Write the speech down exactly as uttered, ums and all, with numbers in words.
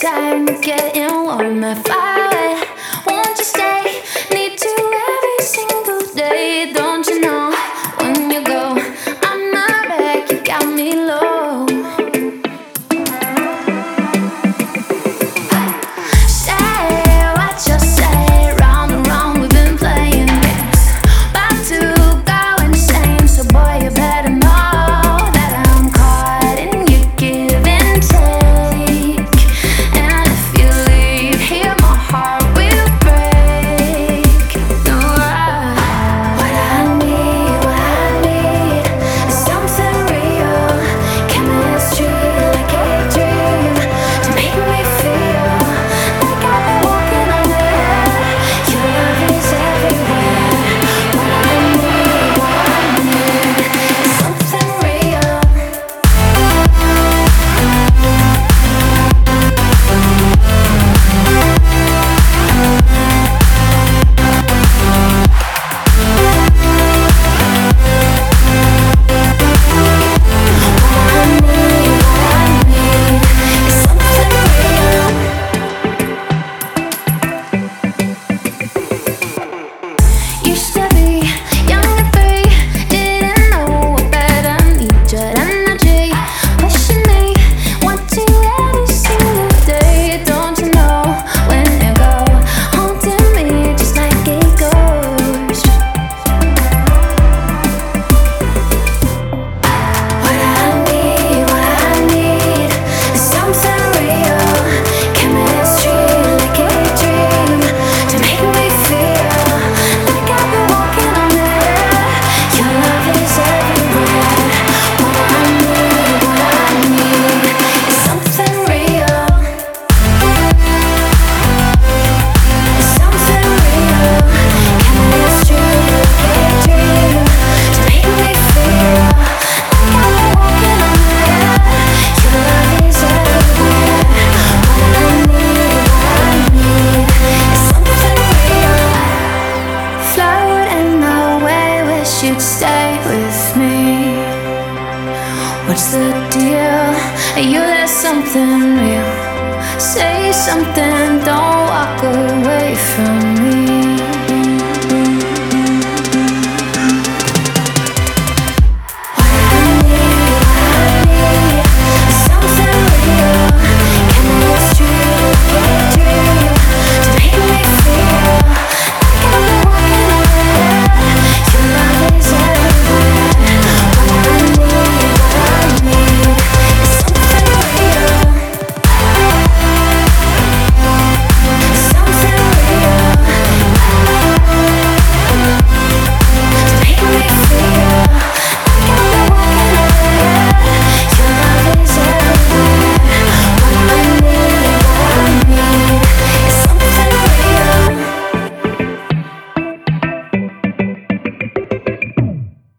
sky and getting warm. My fire, won't you stay? Need to every single day. Don't you know when you go, I'm not back. You got me low. Say what you say, round and round we've been playing games. About to go insane, so boy you better know that I'm caught in your give and take. And if you leave here, my heart will break. No, I, what I need, what I need is something real, chemistry like a dream to make me feel like I've been walking on air. Your love is everywhere. What I need, what I need is something real. Used to be young and free, didn't know better. Need your energy, pushing me, want to every single day. Don't you know when you go, haunting me just like a ghost. What I need, what I need is something real, chemistry like a dream to make me feel like I've been walking on air. Your love is everywhere. What I need, what I need is something real. It's something real, chemistry like a dream to make me feel like I've been walking on air. Your love is everywhere. What I need, what I need is something real. Floating away, wish you'd stay with me. What's the deal? Are you there something real? Say something, don't walk away from me.